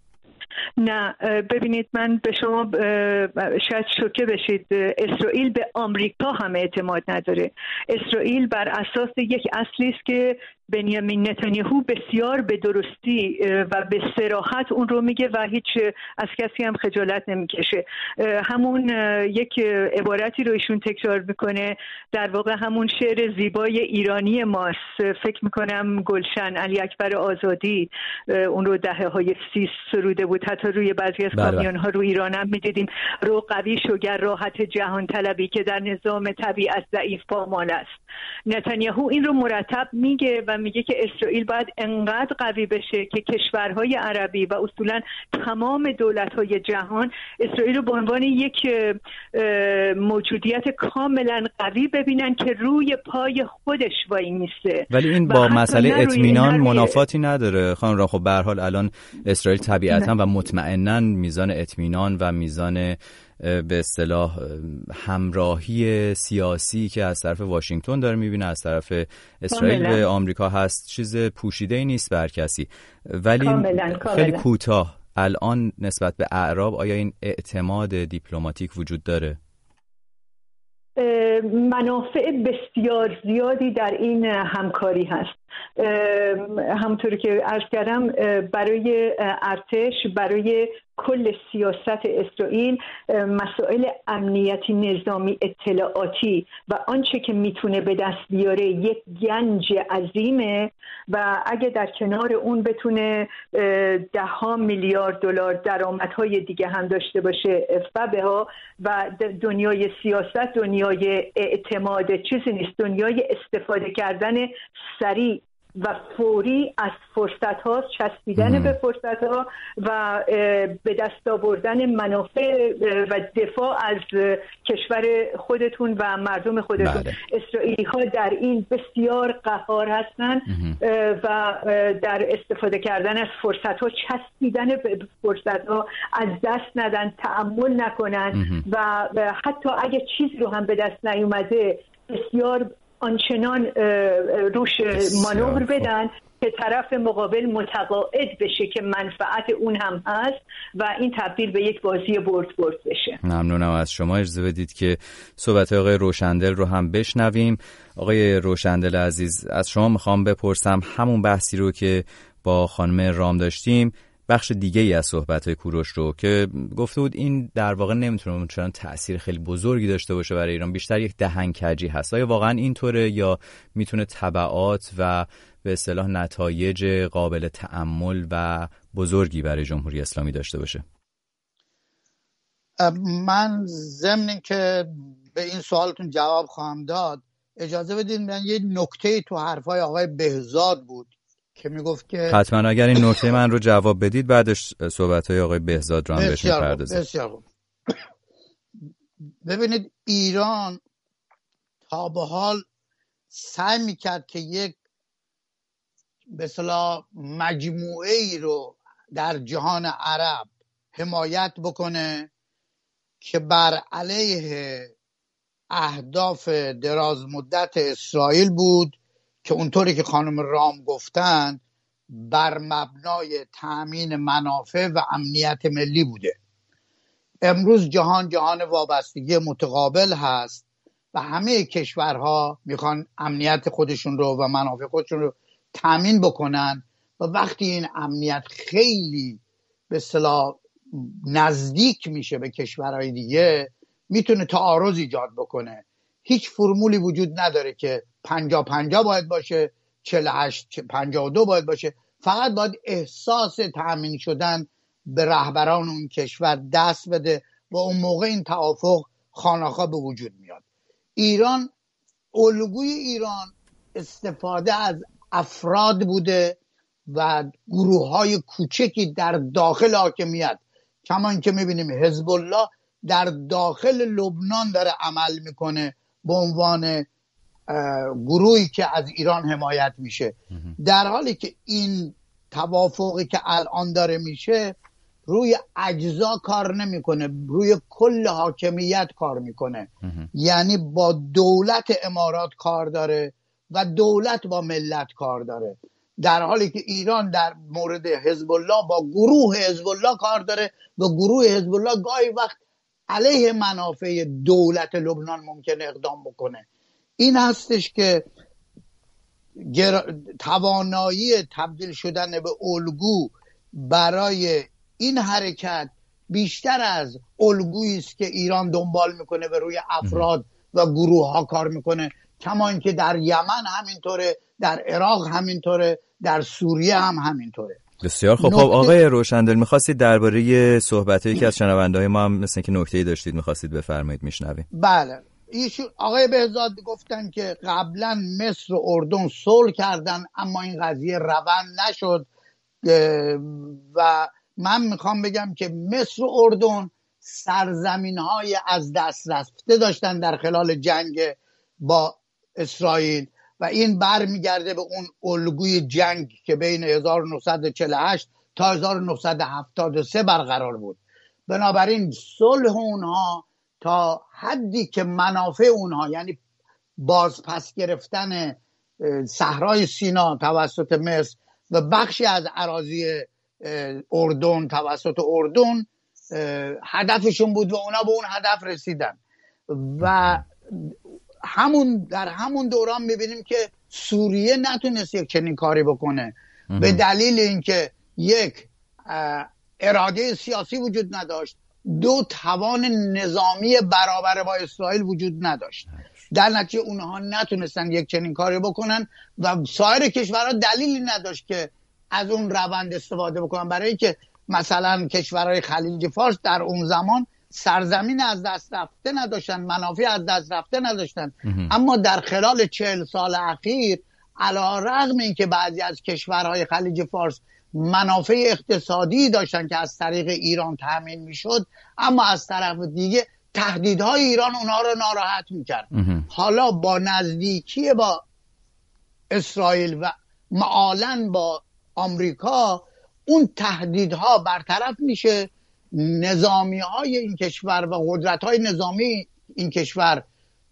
نه، ببینید من به شما شاید شوکه بشید، اسرائیل به آمریکا هم اعتماد نداره. اسرائیل بر اساس یک اصلی است که بنیامین نتانیاهو بسیار به درستی و به صراحت اون رو میگه و هیچ از کسی هم خجالت نمیکشه. همون یک عبارتی رو ایشون تکرار میکنه، در واقع همون شعر زیبای ایرانی ماست. فکر میکنم گلشن علی اکبر آزادی اون رو دهه‌های 30 سروده بود، حتی روی بعضی از کامیون‌ها رو ایران هم میدیدیم: رو قوی شو گر راحت جهان طلبی که در نظام طبیعت ضعیف پامال است. نتانیاهو این رو مرتب میگه و میگه که اسرائیل باید انقدر قوی بشه که کشورهای عربی و اصولا تمام دولت‌های جهان اسرائیل رو به عنوان یک موجودیت کاملا قوی ببینن که روی پای خودش وای میسته. ولی این با مسئله اطمینان منافاتی نداره خانم رام. خب به هر حال الان اسرائیل طبیعتا و مطمئنا میزان اطمینان و میزان به اصطلاح همراهی سیاسی که از طرف واشنگتن داره میبینه از طرف اسرائیل به آمریکا هست چیز پوشیده‌ای نیست بر کسی. ولی خیلی کوتاه الان نسبت به اعراب آیا این اعتماد دیپلماتیک وجود داره؟ منافع بسیار زیادی در این همکاری هست. همونطوری که عرض کردم برای ارتش، برای کل سیاست اسرائیل مسائل امنیتی، نظامی، اطلاعاتی و آنچه که میتونه به دست بیاره یک گنج عظیمه و اگه در کنار اون بتونه $10 میلیارد درآمدهای دیگه هم داشته باشه و دنیای سیاست دنیای اعتماد چیزی نیست، دنیای استفاده کردن سریع و فوری از فرصت‌ها، چسبیدن به فرصت‌ها و به دست آوردن منافع و دفاع از کشور خودتون و مردم خودتون. اسرائیلی‌ها در این بسیار قهار هستند و در استفاده کردن از فرصت‌ها، چسبیدن به فرصت‌ها، از دست ندن، تأمل نکنن و حتی اگه چیزی رو هم به دست نیومده بسیار آنچنان روش مانور بدن که طرف مقابل متقاعد بشه که منفعت اون هم هست و این تبدیل به یک بازی برد بشه. ممنونم از شما. اجازه بدید که صحبت آقای روشندل رو هم بشنویم. آقای روشندل عزیز، از شما میخوام بپرسم همون بحثی رو که با خانم رام داشتیم، بخش دیگه ای از صحبت‌های کوروش رو که گفته بود این در واقع نمیتونه چون تأثیر خیلی بزرگی داشته باشه برای ایران، بیشتر یک دهن‌کجی هست. آیا واقعا اینطوره یا میتونه تبعات و به اصطلاح نتایج قابل تأمل و بزرگی برای جمهوری اسلامی داشته باشه؟ من ضمن که به این سوالتون جواب خواهم داد اجازه بدید من یه نکته تو حرفای آقای بهزاد بود که میگفت که حتما اگر این نکته من رو جواب بدید بعدش صحبت‌های آقای بهزاد رو هم بهش می‌پردازیم. بسیار خوب. ببینید ایران تا به حال سعی میکرد که یک به اصطلاح مجموعه‌ای رو در جهان عرب حمایت بکنه که بر علیه اهداف دراز مدت اسرائیل بود که اونطوری که خانم رام گفتن بر مبنای تأمین منافع و امنیت ملی بوده. امروز جهان وابستگی متقابل هست و همه کشورها میخوان امنیت خودشون رو و منافع خودشون رو تأمین بکنن و وقتی این امنیت خیلی به اصطلاح نزدیک میشه به کشورهای دیگه میتونه تعارض ایجاد بکنه. هیچ فرمولی وجود نداره که 50-50 باید باشه، 48-52 باید باشه. فقط باید احساس تأمین شدن به رهبران اون کشور دست بده و اون موقع این توافق خانه‌خواه به وجود میاد. الگوی ایران استفاده از افراد بوده و گروه‌های کوچکی در داخل حاکمیت، کما که می‌بینیم حزب الله در داخل لبنان داره عمل میکنه به عنوان گروهی که از ایران حمایت میشه، در حالی که این توافقی که الان داره میشه روی اجزا کار نمیکنه، روی کل حاکمیت کار میکنه. یعنی با دولت امارات کار داره و دولت با ملت کار داره، در حالی که ایران در مورد حزب الله با گروه حزب الله کار داره و گروه حزب الله گاهی وقت علیه منافع دولت لبنان ممکنه اقدام بکنه. این هستش که توانایی تبدیل شدن به الگو برای این حرکت بیشتر از الگویی است که ایران دنبال میکنه و روی افراد و گروه ها کار میکنه، کما اینکه در یمن همینطوره، در عراق همینطوره، در سوریه هم همینطوره. بسیار خب. آقای روشندل می‌خواستید درباره صحبتایی که از شنونده‌های ما هم مثل که نکته‌ای داشتید می‌خواستید بفرمایید، میشنویم. بله، آقای بهزاد گفتن که قبلا مصر و اردن صلح کردن اما این قضیه روند نشد و من میخوام بگم که مصر و اردن سرزمین‌های از دست رفته داشتن در خلال جنگ با اسرائیل و این برمیگرده به اون الگوی جنگ که بین 1948 تا 1973 برقرار بود. بنابراین صلح اونها تا حدی که منافع اونها، یعنی بازپس گرفتن صحرای سینا توسط مصر و بخشی از اراضی اردن توسط اردن، هدفشون بود و اونا به اون هدف رسیدن. و در همون دوران میبینیم که سوریه نتونست یک چنین کاری بکنه به دلیل اینکه یک اراده سیاسی وجود نداشت، دو توان نظامی برابر با اسرائیل وجود نداشت. در نتیجه اونها نتونستن یک چنین کاری بکنن و سایر کشورها دلیلی نداشت که از اون روند استفاده بکنن، برای اینکه مثلا کشورهای خلیج فارس در اون زمان سرزمین از دست رفته نداشتن، منافع از دست رفته نداشتن. اما در خلال 40 سال اخیر علی‌رغم اینکه بعضی از کشورهای خلیج فارس منافع اقتصادی داشتن که از طریق ایران تامین میشد، اما از طرف دیگه تهدیدهای ایران اونها رو ناراحت میکرد. حالا با نزدیکی با اسرائیل و معالاً با آمریکا اون تهدیدها برطرف میشه، نظامی های این کشور و قدرت های نظامی این کشور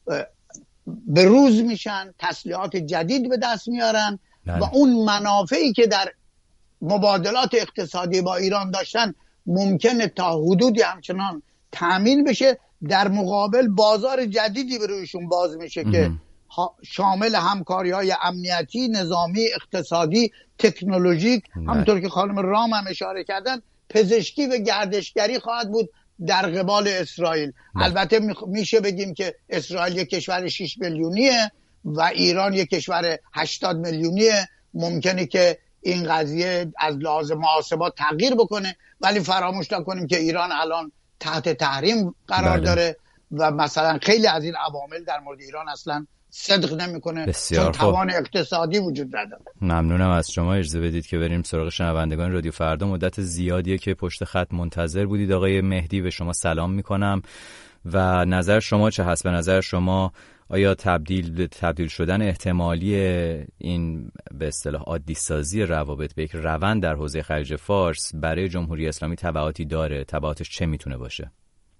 به روز میشن، تسلیحات جدید به دست میارن و اون منافعی که در مبادلات اقتصادی با ایران داشتن ممکنه تا حدودی همچنان تأمین بشه، در مقابل بازار جدیدی به رویشون باز میشه که شامل همکاری های امنیتی، نظامی، اقتصادی، تکنولوژیک، همونطور که خانم رام هم اشاره کردن پزشکی و گردشگری خواهد بود در قبال اسرائیل. البته میشه بگیم که اسرائیل یک کشور 6 میلیونیه و ایران یک کشور 80 میلیونیه، ممکنه که این قضیه از لحاظ محاسبات تغییر بکنه، ولی فراموش نکنیم که ایران الان تحت تحریم قرار داره و مثلا خیلی از این عوامل در مورد ایران اصلا صدق نمیکنه چون توان اقتصادی وجود نداره. ممنونم از شما. اجازه بدید که بریم سراغ شنوندگان رادیو فردا. مدت زیادیه که پشت خط منتظر بودید. آقای مهدی به شما سلام میکنم و نظر شما چه هست؟ به نظر شما آیا تبدیل شدن احتمالی این به اصطلاح عادی سازی روابط به یک روند در حوزه خلیج فارس برای جمهوری اسلامی تبعاتی داره؟ تبعاتش چه میتونه باشه؟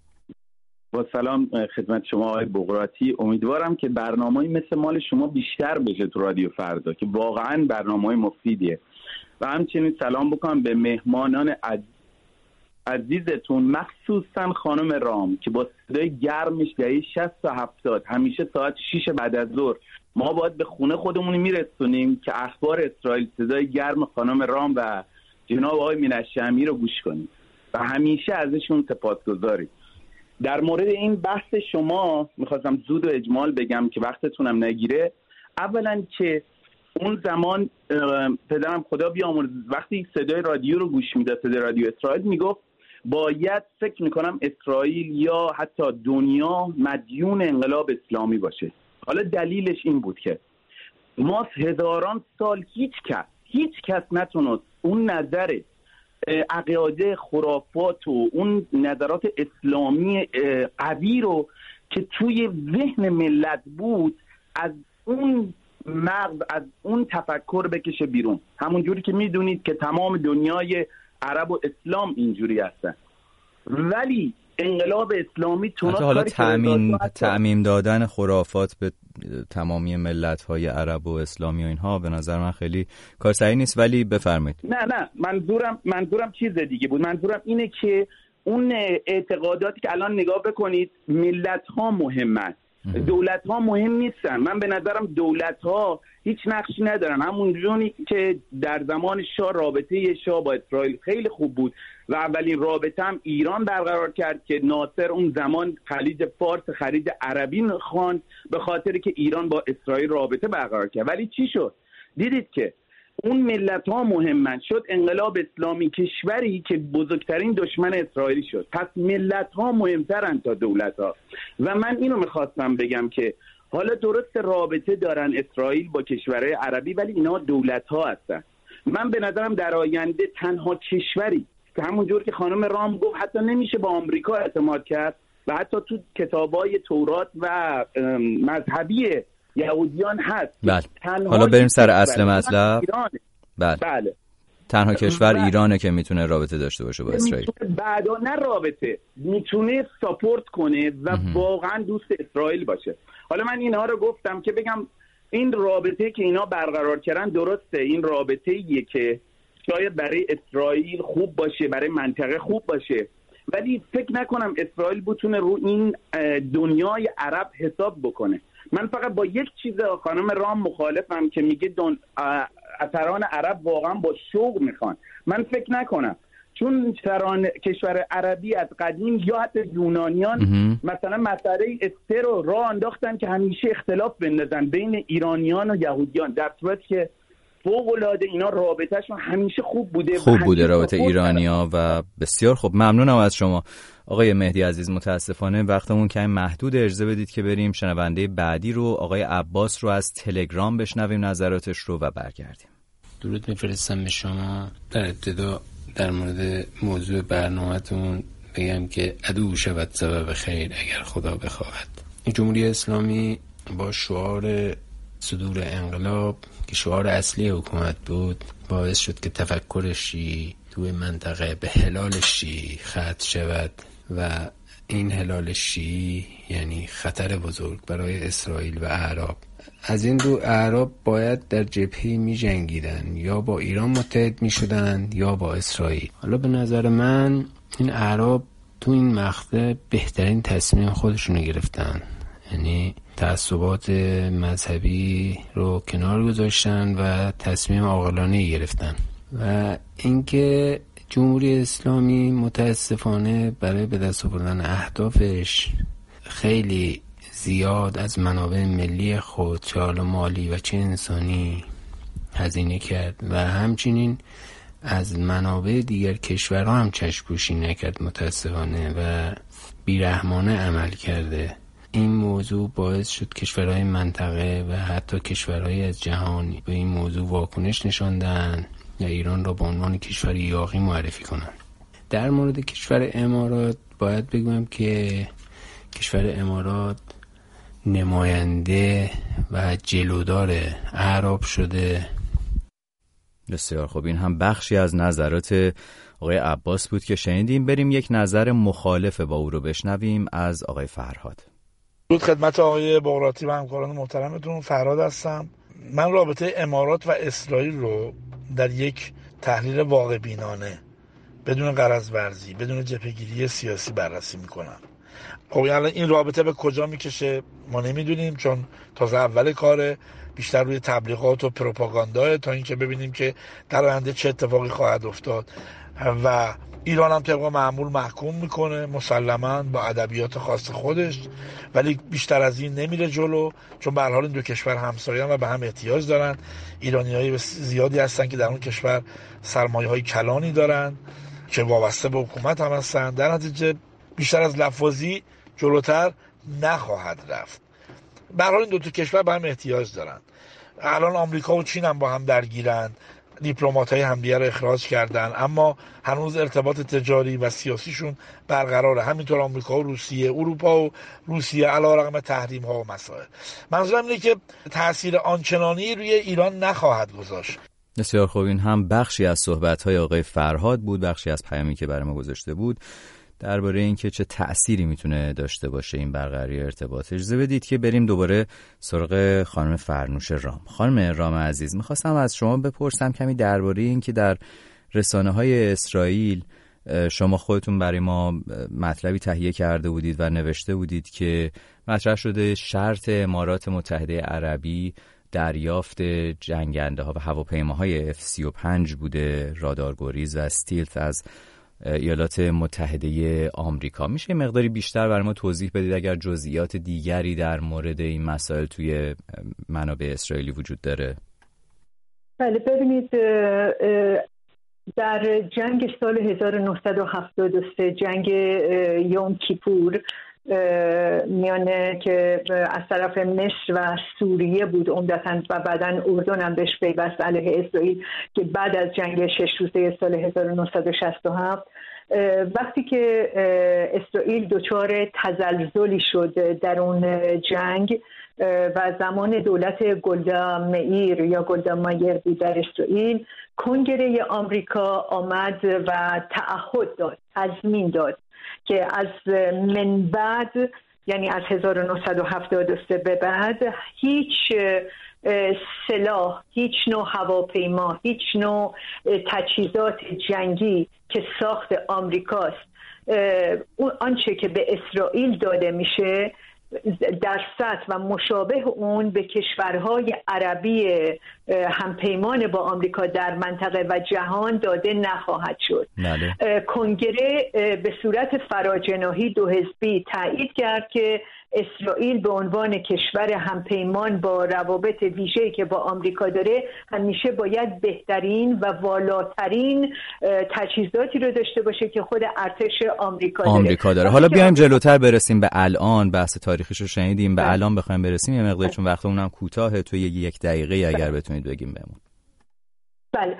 با سلام خدمت شما آقای بقراطی. امیدوارم که برنامه‌ای مثل مال شما بیشتر بشه تو رادیو فردا که واقعا برنامه‌ای مفیدیه. و همچنین سلام بکنم به مهمانان عزیزتون، مخصوصا خانم رام که با صدای گرمش دهه 60 و 70 همیشه ساعت 6 بعد از ظهر ما باید به خونه خودمون میرسونیم که اخبار اسرائیل صدای گرم خانم رام و جناب آقای مینشمی رو گوش کنیم و همیشه ازشون سپاسگزاریم. در مورد این بحث شما میخواستم زود و اجمال بگم که وقتتونم نگیره. اولا که اون زمان پدرم خدا بیامرز وقتی صدای رادیو رو گوش میداد، صدای رادیو اسرائیل، میگفت باید فکر میکنم اسرائیل یا حتی دنیا مدیون انقلاب اسلامی باشه. حالا دلیلش این بود که ما هزاران سال هیچ کس نتونست اون نظر عقاید خرافات و اون نظرات اسلامی قوی رو که توی ذهن ملت بود از اون مغز، از اون تفکر بکشه بیرون. همون جوری که میدونید که تمام دنیای عرب و اسلام اینجوری هستن، ولی انقلاب اسلامی حتی حالا تعمیم دادن خرافات به تمامی ملت‌های عرب و اسلامی و اینها به نظر من خیلی کار صحیح نیست. ولی بفرمایید. نه منظورم چیز دیگه بود. منظورم اینه که اون اعتقاداتی که الان نگاه بکنید، ملت‌ها مهمن، دولت‌ها مهم نیستن. من به نظرم دولت‌ها هیچ نقشی ندارن. همونجوری که در زمان شاه رابطه شاه با اسرائیل خیلی خوب بود و اولین رابطه هم ایران برقرار کرد که ناصر اون زمان خلیج فارس خلیج عربی خواند به خاطر که ایران با اسرائیل رابطه برقرار کرد. ولی چی شد؟ دیدید که اون ملت ها مهمن. شد انقلاب اسلامی کشوری که بزرگترین دشمن اسرائیل شد. پس ملت ها مهمترن تا دولت ها. و من اینو میخواستم بگم که حالا درست رابطه دارن اسرائیل با کشورهای عربی، ولی اینا دولت ها هستن. من به نظرم در آینده تنها کشوری که همونجور که خانم رام گفت حتی نمیشه با آمریکا اعتماد کرد و حتی تو کتابای تورات و مذهبی یهودیان هست. بله. حالا بریم سر اصل مطلب. بله. تنها کشور ایرانه که میتونه رابطه داشته باشه با اسرائیل. بعدا نه رابطه، میتونه ساپورت کنه و واقعا دوست اسرائیل باشه. حالا من اینها رو گفتم که بگم این رابطه که اینا برقرار کردن درسته، این رابطه ایه که شاید برای اسرائیل خوب باشه، برای منطقه خوب باشه، ولی فکر نکنم اسرائیل بتونه رو این دنیای عرب حساب بکنه. من فقط با یک چیز خانم رام مخالفم که میگه اثران عرب واقعا با شوق میخوان. من فکر نکنم، چون کشور عربی از قدیم یا حتی یونانیان مثلا مسئله استر رو راه انداختن که همیشه اختلاف بندازن بین ایرانیان و یهودیان، در صورتی که فوق‌العاده اینا رابطهشون همیشه خوب بوده رابطه ایرانیا. و بسیار خوب، ممنونم از شما آقای مهدی عزیز. متاسفانه وقتمون کمی محدود، اجازه بدید که بریم شنونده بعدی رو، آقای عباس رو از تلگرام بشنویم نظراتش رو و برگردیم. درود میفرستم به شما. در ابتدا در مورد موضوع برنامه‌تون بگم که عدو شود سبب خیر اگر خدا بخواهد. جمهوری اسلامی با شعار صدور انقلاب که شعار اصلی حکومت بود باعث شد که تفکر شیعی توی منطقه به هلال شیعی ختم شود و این هلال شیعی یعنی خطر بزرگ برای اسرائیل و اعراب. از این رو اعراب باید در جبهه می جنگیدن، یا با ایران متحد می شدن یا با اسرائیل. حالا به نظر من این اعراب تو این مقطع بهترین تصمیم خودشونو گرفتن، یعنی تعصبات مذهبی رو کنار گذاشتن و تصمیم عاقلانه گرفتن. و اینکه جمهوری اسلامی متاسفانه برای به دست آوردن اهدافش خیلی زیاد از منابع ملی خود، چه حالا مالی و چه انسانی، هزینه کرد و همچنین از منابع دیگر کشورها هم چشم‌پوشی نکرد متاسفانه و بیرحمانه عمل کرده. این موضوع باعث شد کشورهای منطقه و حتی کشورهای از جهان به این موضوع واکنش نشاندن و ایران را به عنوان کشور یاغی معرفی کنند. در مورد کشور امارات باید بگم که کشور امارات نماینده و جلودار اعراب شده. بسیار خوب، این هم بخشی از نظرات آقای عباس بود که شنیدیم. بریم یک نظر مخالف با او رو بشنویم از آقای فرهاد. درود خدمت آقای بغراتی و همکاران محترمتون. فرهاد هستم. من رابطه امارات و اسرائیل رو در یک تحلیل واقع بینانه بدون غرض ورزی، بدون جبهه‌گیری سیاسی بررسی میکنم. خب الان این رابطه به کجا میکشه ما نمیدونیم، چون تازه اول کاره، بیشتر روی تبلیغات و پروپاگاندا تا اینکه ببینیم که در آینده چه اتفاقی خواهد افتاد. و ایران هم طبق معمول محکوم میکنه مسلماً با ادبیات خاص خودش، ولی بیشتر از این نمیره جلو، چون به هر حال این دو کشور همسایه‌ان و به هم احتیاج دارن. ایرانیای زیادی هستن که در اون کشور سرمایه‌های کلانی دارن که وابسته به حکومت هم هستن. در نتیجه بیشتر از لفظی جلوتر نخواهد رفت. به هر حال این دو تا کشور به هم احتیاج دارن. الان آمریکا و چین هم با هم درگیرن، دیپلمات‌های همدیگه رو اخراج کردن، اما هنوز ارتباط تجاری و سیاسیشون برقراره. همینطور آمریکا و روسیه، اروپا و روسیه علیرغم تحریم‌ها و مسائل. منظورم اینه که تأثیر آنچنانی روی ایران نخواهد گذاشت. بسیار خوب، این هم بخشی از صحبت‌های آقای فرهاد بود، بخشی از پیامی که برای ما گذاشته بود درباره اینکه چه تأثیری میتونه داشته باشه این برقراری ارتباط. اجازه بدید که بریم دوباره سراغ خانم فرنوش رام. خانم رام عزیز، میخواستم از شما بپرسم کمی درباره اینکه در رسانه‌های اسرائیل شما خودتون برای ما مطلبی تهیه کرده بودید و نوشته بودید که مطرح شده شرط امارات متحده عربی دریافت جنگنده ها و هواپیماهای F-35 بوده، رادارگریز و استیلت از ایالات متحده آمریکا. میشه مقداری بیشتر برای ما توضیح بدید اگر جزئیات دیگری در مورد این مسائل توی منابع اسرائیلی وجود داره؟ بله ببینید، در جنگ سال 1973 جنگ یوم کیپور میانه که از طرف مصر و سوریه بود عمدتاً و بعداً اردن هم بهش پیوست علیه اسرائیل که بعد از جنگ 6 روزه سال 1967 وقتی که اسرائیل دچار تزلزلی شد در اون جنگ و زمان دولت گلدا مئیر یا گلدا مایر بود در اسرائیل، کنگره آمریکا آمد و تعهد داد، تضمین داد که از من بعد، یعنی از 1973 به بعد، هیچ سلاح، هیچ نوع هواپیما، هیچ نوع تجهیزات جنگی که ساخت آمریکاست، آنچه که به اسرائیل داده میشه در سطح و مشابه اون به کشورهای عربی همپیمان با آمریکا در منطقه و جهان داده نخواهد شد. کنگره به صورت فراجناحی دو حزبی تایید کرد که اسرائیل به عنوان کشور همپیمان با روابط ویژه‌ای که با آمریکا داره همیشه باید بهترین و والاترین تجهیزاتی رو داشته باشه که خود ارتش آمریکا داره. حالا بیایم جلوتر برسیم به الان، بحث تاریخیشو شنیدیم، به الان بخوایم برسیم یه مقدار چون وقتمون هم کوتاهه، توی 1 دقیقه اگر بتونید بگیم بهمون. بله،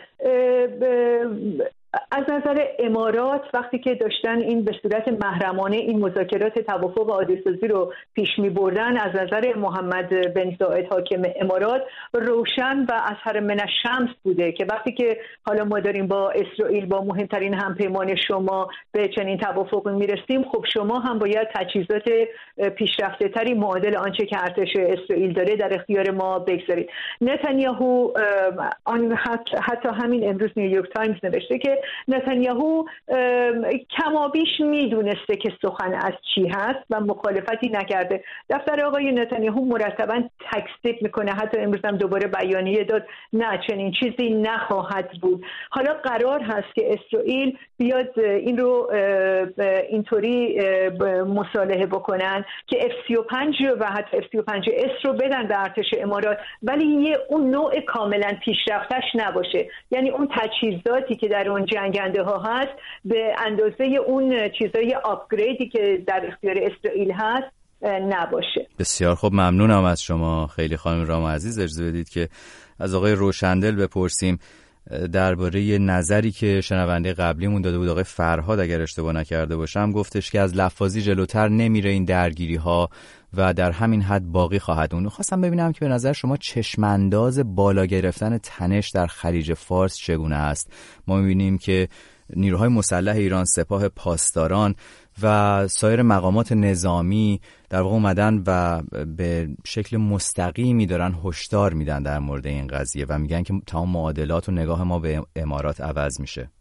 از نظر امارات وقتی که داشتن این به صورت محرمانه این مذاکرات توافق عادی‌سازی رو پیش می‌بردن، از نظر محمد بن زاید حاکم امارات روشن و اظهر من الشمس بوده که وقتی که حالا ما داریم با اسرائیل با مهمترین همپیمان شما به چنین توافقی میرسیم، خب شما هم باید تجهیزات پیشرفته‌تری معادل آنچه که ارتش اسرائیل داره در اختیار ما بگذارید. نتانیاهو حتی همین امروز نیویورک تایمز نوشته که نتانیاهو کمابیش میدونسته که سخن از چی هست و مخالفتی نکرده. دفتر آقای نتانیاهو مرتباً تکذیب میکنه، حتی امروز هم دوباره بیانیه داد نه چنین چیزی نخواهد بود. حالا قرار هست که اسرائیل بیاد این رو اینطوری مصالحه بکنن که F-35 و حتی F-35S رو بدن به ارتش امارات، ولی یه اون نوع کاملا پیشرفتش نباشه، یعنی اون تجهیزاتی که در اون جنگنده ها هست به اندازه اون چیزای آپگریدی که در اختیار اسرائیل هست نباشه. بسیار خوب، ممنونم از شما خیلی خانم رام عزیز. اجازه بدید که از آقای روشندل بپرسیم درباره نظری که شنونده قبلیمون داده بود، آقای فرهاد اگر اشتباه نکرده باشم، گفتش که از لفاظی جلوتر نمیره این درگیری ها و در همین حد باقی خواهد موند. خواستم ببینم که به نظر شما چشمانداز بالا گرفتن تنش در خلیج فارس چگونه است؟ ما می‌بینیم که نیروهای مسلح ایران، سپاه پاسداران و سایر مقامات نظامی در واقع اومدن و به شکل مستقیمی دارن هشدار میدن در مورد این قضیه و میگن که تمام معادلات و نگاه ما به امارات عوض میشه.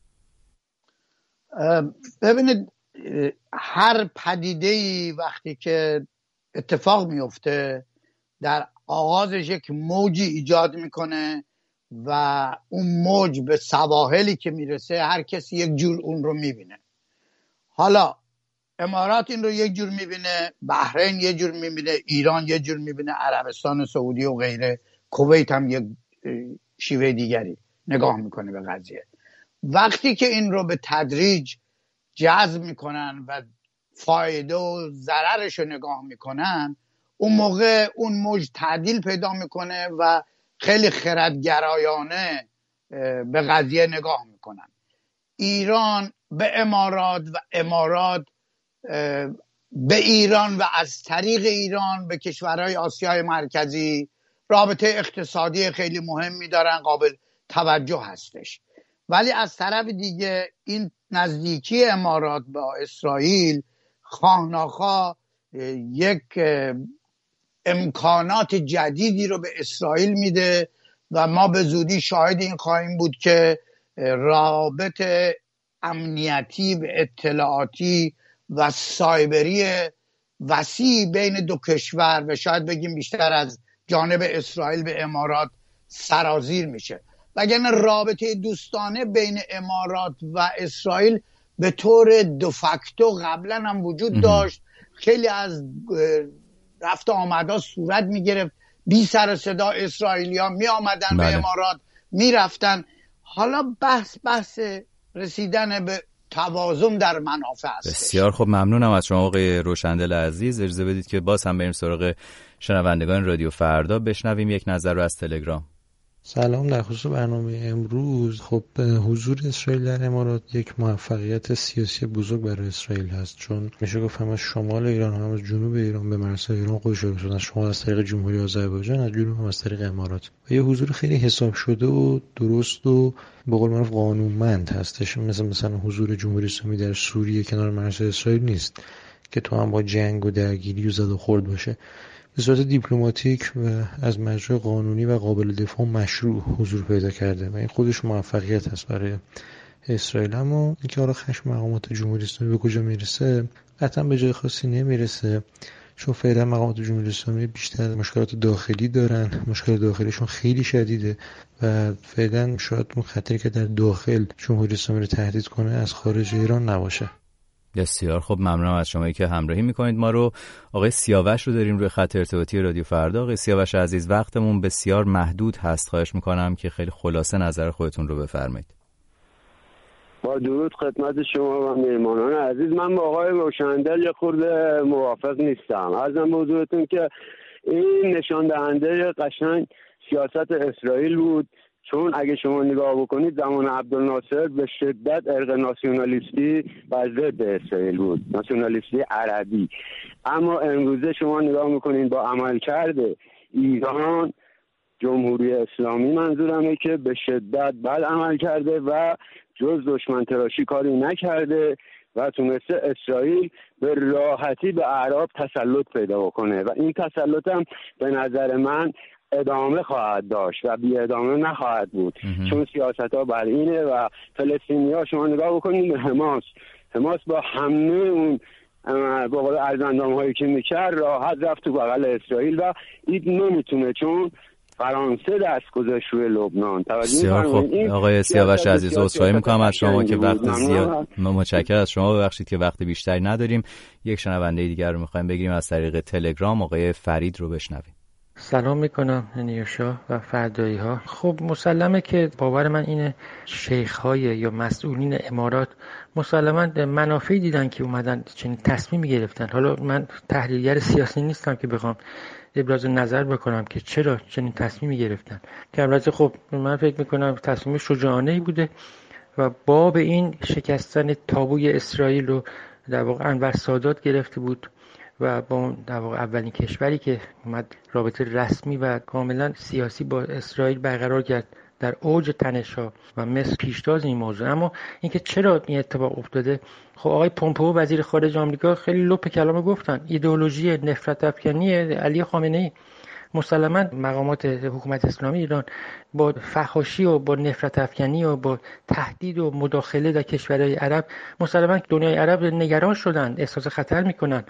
ببینید، هر پدیده‌ای وقتی که اتفاق میفته در آغازش یک موجی ایجاد میکنه و اون موج به سواحلی که میرسه هر کسی یک جور اون رو میبینه. حالا امارات این رو یک جور میبینه، بحرین یک جور میبینه، ایران یک جور میبینه، عربستان سعودی و غیره، کویت هم یک شیوه دیگری نگاه میکنه به قضیه. وقتی که این رو به تدریج جذب میکنن و فایده و ضررش رو نگاه میکنن، اون موقع اون موج تعدیل پیدا میکنه و خیلی خردگرایانه به قضیه نگاه میکنن. ایران به امارات و امارات به ایران و از طریق ایران به کشورهای آسیای مرکزی رابطه اقتصادی خیلی مهمی دارن، قابل توجه هستش. ولی از طرف دیگه این نزدیکی امارات با اسرائیل خواه ناخواه یک امکانات جدیدی رو به اسرائیل میده و ما به زودی شاهد این خواهیم بود که رابط امنیتی و اطلاعاتی و سایبری وسیع بین دو کشور و شاید بگیم بیشتر از جانب اسرائیل به امارات سرازیر میشه. وگرنه رابطه دوستانه بین امارات و اسرائیل به طور دوفاکتو قبلا هم وجود داشت. خیلی از رفت آمدها صورت میگرفت، بی سر صدا اسرائیلی ها می آمدن به امارات میرفتن. حالا بحث رسیدن به توازن در منافع است. بسیار خب، ممنونم از شما آقای روشندل عزیز. اجازه بدید که باز هم بریم سراغ شنوندگان رادیو فردا، بشنویم یک نظر رو از تلگرام. سلام. در خصوص برنامه امروز، خب حضور اسرائیل در امارات یک موفقیت سیاسی بزرگ برای اسرائیل هست، چون میشه گفت هم از شمال ایران هم از جنوب ایران به مرزهای ایران خودش رو رسوندن، شمال از طریق جمهوری آذربایجان، از جنوب هم از طریق امارات. و یه حضور خیلی حساب شده و درست و به قول معروف قانونمند هستش، مثلا حضور جمهوری اسلامی در سوریه کنار مرزهای اسرائیل نیست که تو هم با جنگ و درگیری و زد و خورد باشه. به صورت دیپلماتیک و از مجرای قانونی و قابل دفاع مشروع حضور پیدا کرده و این خودش موفقیت هست برای اسرائیل. اما اینکه حالا خشم مقامات جمهوری اسلامی به کجا میرسه، قطعا به جای خاصی نمیرسه، چون فعلا مقامات جمهوری اسلامی بیشتر مشکلات داخلی دارن، مشکل داخلیشون خیلی شدیده و فعلا شاید اون خطری که در داخل جمهوری اسلامی رو تهدید کنه از خارج ایران نباشه. بسیار خب، ممنونم از شمایی که همراهی میکنید ما رو. آقای سیاوش رو داریم روی خط ارتباطی رادیو فردا. آقای سیاوش عزیز، وقتمون بسیار محدود هست، خواهش میکنم که خیلی خلاصه نظر خودتون رو بفرمایید. با درود خدمت شما و مهمانان عزیز. من با آقای روشندل یه خورده موافق نیستم. عرضم به حضورتون که این نشان دهنده قشنگ سیاست اسرائیل بود، چون اگه شما نگاه بکنید زمان عبدالناصر به شدت ارق ناسیونالیستی بر ضد اسرائیل بود، ناسیونالیستی عربی. اما امروزه شما نگاه میکنید با عملکرد ایران، جمهوری اسلامی منظورمه، که به شدت بد عمل کرده و جز دشمن تراشی کاری نکرده و تونسته اسرائیل به راحتی به اعراب تسلط پیدا بکنه و این تسلط هم به نظر من ادامه خواهد داشت و بی ادامه نخواهد بود، چون سیاست ها بر اینه. و فلسطینی ها شما نگاه بکنید حماس با همه اون با قول ارزندام هایی که میکرد راحت رفت تو بغل اسرائیل و این نمیتونه، چون فرانسه دست گذاشت روی لبنان. بسیار خوب آقای سیاوش عزیز، عذرخواهی میکنم از شما که وقت زیاد، متشکرم از شما، ببخشید که وقت بیشتری نداریم. یک شنونده دیگر رو میخوایم بگیریم از طریق تلگرام. آقای فرید رو بشنویم. سلام میکنم نیوشا و فردایی ها. خب مسلمه که باور من اینه شیخ های یا مسئولین امارات مسلماً منافعی دیدن که اومدن چنین تصمیمی گرفتن. حالا من تحلیلگر سیاسی نیستم که بخوام ابراز نظر بکنم که چرا چنین تصمیمی گرفتن، که البته خب من فکر میکنم تصمیم شجاعانه‌ای بوده و باب این شکستن تابوی اسرائیل رو در واقع انور سادات گرفته بود و با در واقع اولین کشوری که اومد رابطه رسمی و کاملا سیاسی با اسرائیل برقرار کرد در اوج تنش‌ها و مصر پیشتاز این موضوع. اما اینکه چرا این اتفاق افتاده، خب آقای پومپئو وزیر خارجه آمریکا خیلی لپ کلام گفتن ایدئولوژی نفرت افکنی علی خامنه‌ای. مسلماً مقامات حکومت اسلامی ایران با فحاشی و با نفرت افکنی و با تهدید و مداخله در کشورهای عرب، مسلماً دنیای عرب نگران شدن، احساس خطر میکنن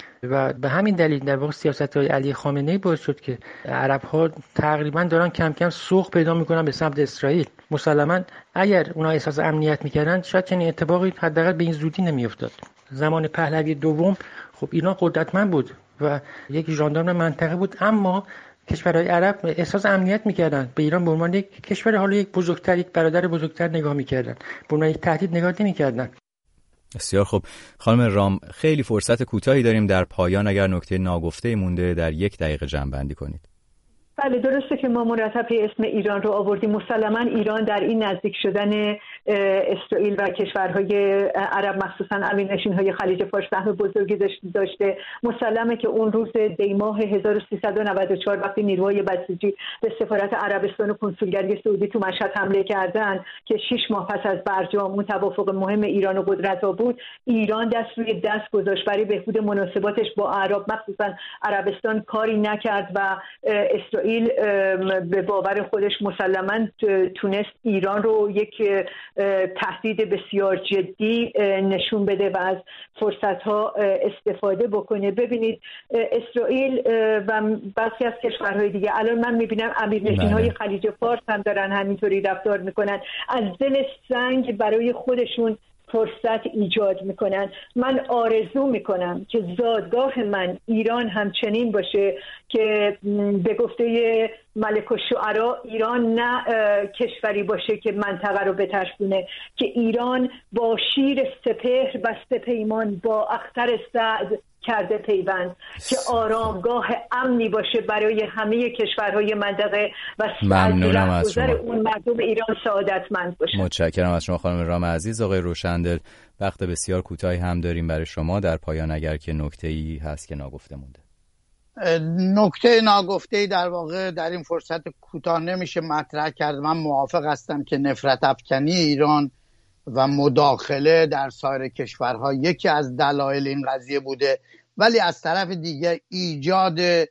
و به همین دلیل در واقع سیاست‌های علی خامنه‌ای باعث شد که عرب‌ها تقریباً دارن کم کم سوق پیدا میکنن به سمت اسرائیل. مسلماً اگر اونها احساس امنیت میکردن شاید چنین اتفاقی حداقل به این زودی نمیافتاد. زمان پهلوی دوم خب ایران قدرتمند بود و یک ژاندارم منطقه بود، اما کشورهای عرب احساس امنیت میکردن، به ایران به عنوان یک کشور حالا یک بزرگتر، یک برادر بزرگتر نگاه میکردن، به عنوان یک تهدید نگاه نمیکردن. بسیار خوب خانم رام، خیلی فرصت کوتاهی داریم، در پایان اگر نکته ناگفته مونده در 1 دقیقه جمع‌بندی کنید. بله درسته که ما مرتب اسم ایران رو آوردیم. مسلماً ایران در این نزدیک شدن اسرائیل و کشورهای عرب مخصوصاً امیرنشین‌های خلیج فارس سهم بزرگی داشته. مسلمه که اون روز دی‌ماه 1394 وقتی نیروهای بسیجی به سفارت عربستان و کنسولگری سعودی تو مشهد حمله کردن که 6 ماه پس از برجام اون توافق مهم ایران و قدرت‌ها بود، ایران دست روی دست گذاشت برای بهبود مناسباتش با عرب، مخصوصاً عربستان کاری نکرد و اسرائیل به باور خودش مسلماً تونست ایران رو یک تهدید بسیار جدی نشون بده و از فرصت‌ها استفاده بکنه. ببینید اسرائیل و بعضی از کشورهای دیگه، الان من می‌بینم امیرنشین‌های خلیج فارس هم دارن همینطوری رفتار میکنن، از دل سنگ برای خودشون فرصت ایجاد میکنن. من آرزو میکنم که زادگاه من ایران همچنین باشه که به گفته ملک الشعرا ایران نه کشوری باشه که منطقه رو بترسونه، که ایران با شیر سپهر بسته پیمان، با اختر سعد کرده پیوند، که آرامگاه امنی باشه برای همه کشورهای منطقه و ممنونم از شما. اون مردم ایران سعادتمند باشه. متشکرم از شما خانم رام عزیز. آقای روشندل، وقت بسیار کوتاهی هم داریم برای شما. در پایان اگر که نکته‌ای هست که ناگفته مونده. نکته ناگفته‌ای در واقع در این فرصت کوتاه نمیشه مطرح کرد. من موافق هستم که نفرت افکنی ایران و مداخله در سایر کشورها یکی از دلایل این قضیه بوده، ولی از طرف دیگه ایجاد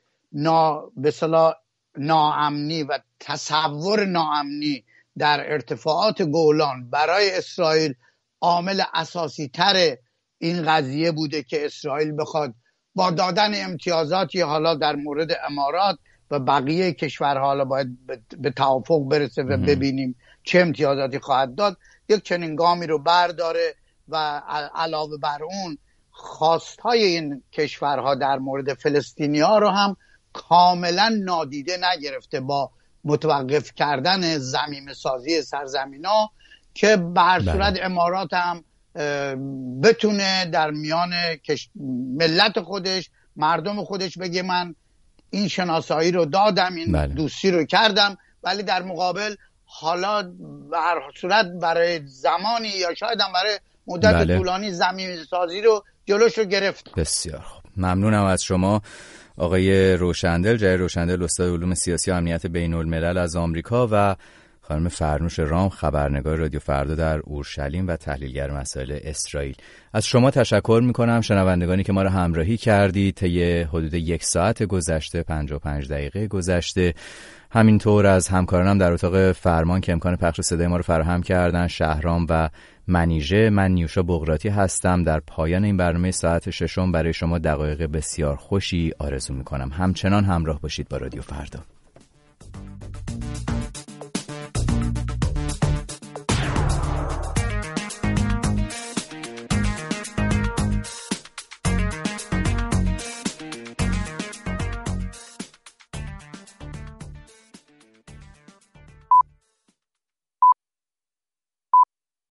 به اصطلاح ناامنی و تصور ناامنی در ارتفاعات گولان برای اسرائیل عامل اساسی تر این قضیه بوده که اسرائیل بخواد با دادن امتیازاتی حالا در مورد امارات و بقیه کشورها حالا باید به توافق برسه و ببینیم چه امتیازاتی خواهد داد، یک چنین گامی رو برداره و علاوه بر اون خواستهای این کشورها در مورد فلسطینی‌ها رو هم کاملا نادیده نگرفته با متوقف کردن ضمیمه سازی سرزمینا، که به هر صورت امارات هم بتونه در میان ملت خودش، مردم خودش بگه من این شناسایی رو دادم، این دوستی رو کردم، ولی در مقابل حالا به هر صورت برای زمانی یا شاید هم برای مدت طولانی زمین سازی رو جلوش رو گرفت. بسیار خوب، ممنونم از شما آقای روشندل، جای روشندل، استاد علوم سیاسی و امنیت بین الملل از آمریکا، و خانم فرنوش رام، خبرنگار رادیو فردا در اورشلیم و تحلیلگر مسائل اسرائیل. از شما تشکر میکنم شنوندگانی که ما را همراهی کردید طی حدود 1 ساعت گذشته، 55 دقیقه گذشته. همینطور از همکارانم در اتاق فرمان که امکان پخش صدای ما رو فراهم کردن، شهرام و منیژه. من نیوشا بغراتی هستم. در پایان این برنامه ساعت 6 برای شما دقایق بسیار خوشی آرزو میکنم. همچنان همراه باشید با رادیو فردا.